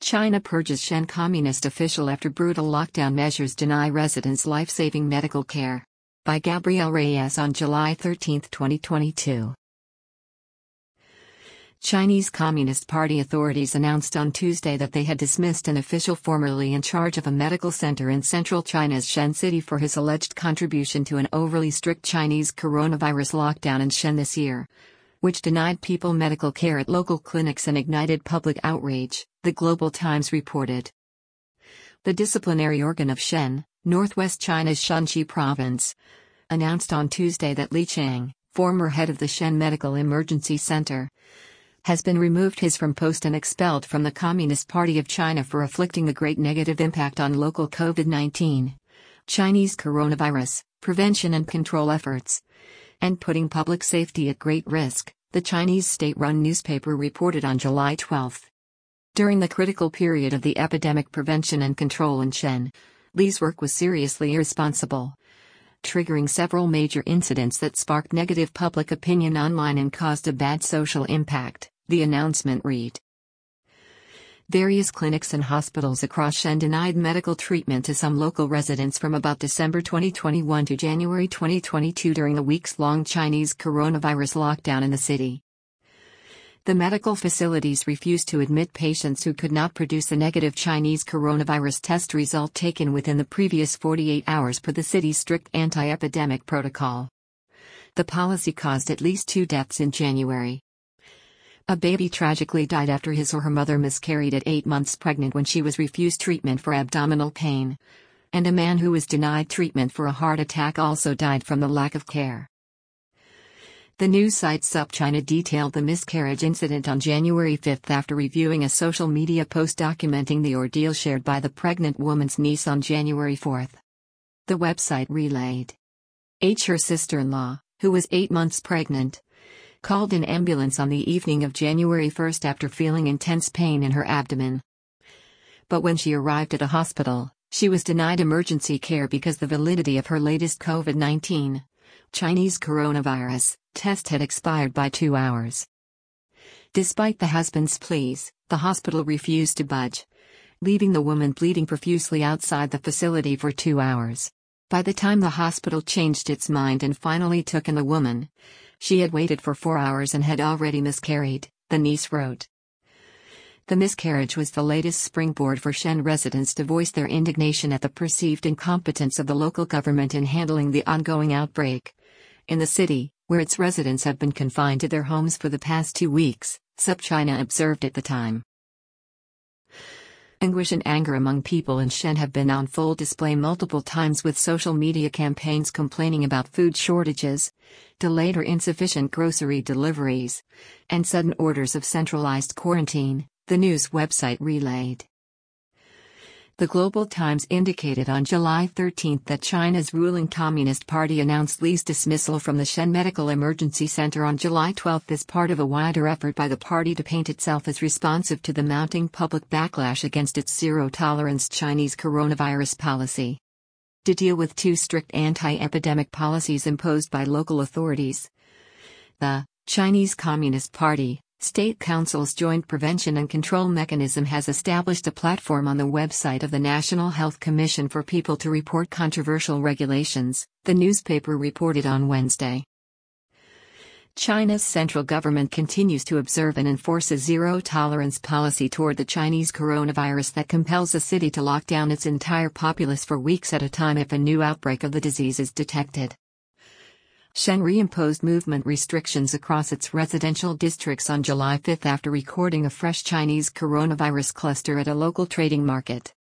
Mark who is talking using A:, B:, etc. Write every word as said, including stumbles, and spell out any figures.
A: China purges Shen communist official after brutal lockdown measures deny residents life-saving medical care. By Gabriel Reyes on July thirteenth, twenty twenty-two. Chinese Communist Party authorities announced on Tuesday that they had dismissed an official formerly in charge of a medical center in central China's Shen city for his alleged contribution to an overly strict Chinese coronavirus lockdown in Shen this year, which denied people medical care at local clinics and ignited public outrage, the Global Times reported. The disciplinary organ of Shen, northwest China's Shanxi province, announced on Tuesday that Li Chang, former head of the Shen Medical Emergency Center, has been removed his from post and expelled from the Communist Party of China for afflicting a great negative impact on local COVID nineteen, Chinese coronavirus, prevention and control efforts, and putting public safety at great risk, the Chinese state-run newspaper reported on July twelfth. During the critical period of the epidemic prevention and control in Shen, Li's work was seriously irresponsible, triggering several major incidents that sparked negative public opinion online and caused a bad social impact, the announcement read. Various clinics and hospitals across Shen denied medical treatment to some local residents from about December twenty twenty-one to January twenty twenty-two during the weeks-long Chinese coronavirus lockdown in the city. The medical facilities refused to admit patients who could not produce a negative Chinese coronavirus test result taken within the previous forty-eight hours per the city's strict anti-epidemic protocol. The policy caused at least two deaths in January. A baby tragically died after his or her mother miscarried at eight months pregnant when she was refused treatment for abdominal pain. And a man who was denied treatment for a heart attack also died from the lack of care. The news site SupChina detailed the miscarriage incident on January fifth after reviewing a social media post documenting the ordeal shared by the pregnant woman's niece on January fourth. The website relayed. H. Her sister-in-law, who was eight months pregnant, called an ambulance on the evening of January first after feeling intense pain in her abdomen. But when she arrived at a hospital, she was denied emergency care because the validity of her latest COVID nineteen, Chinese coronavirus, test had expired by two hours. Despite the husband's pleas, the hospital refused to budge, leaving the woman bleeding profusely outside the facility for two hours. By the time the hospital changed its mind and finally took in the woman, she had waited for four hours and had already miscarried, the niece wrote. The miscarriage was the latest springboard for Shen residents to voice their indignation at the perceived incompetence of the local government in handling the ongoing outbreak. In the city, where its residents have been confined to their homes for the past two weeks, SupChina observed at the time. Anguish and anger among people in Shen have been on full display multiple times, with social media campaigns complaining about food shortages, delayed or insufficient grocery deliveries, and sudden orders of centralized quarantine, the news website relayed. The Global Times indicated on July thirteenth that China's ruling Communist Party announced Li's dismissal from the Shen Medical Emergency Center on July twelfth as part of a wider effort by the party to paint itself as responsive to the mounting public backlash against its zero-tolerance Chinese coronavirus policy. To deal with two strict anti-epidemic policies imposed by local authorities, the Chinese Communist Party, State Council's Joint Prevention and Control Mechanism has established a platform on the website of the National Health Commission for people to report controversial regulations, the newspaper reported on Wednesday. China's central government continues to observe and enforce a zero-tolerance policy toward the Chinese coronavirus that compels the city to lock down its entire populace for weeks at a time if a new outbreak of the disease is detected. Shen reimposed movement restrictions across its residential districts on July fifth after recording a fresh Chinese coronavirus cluster at a local trading market.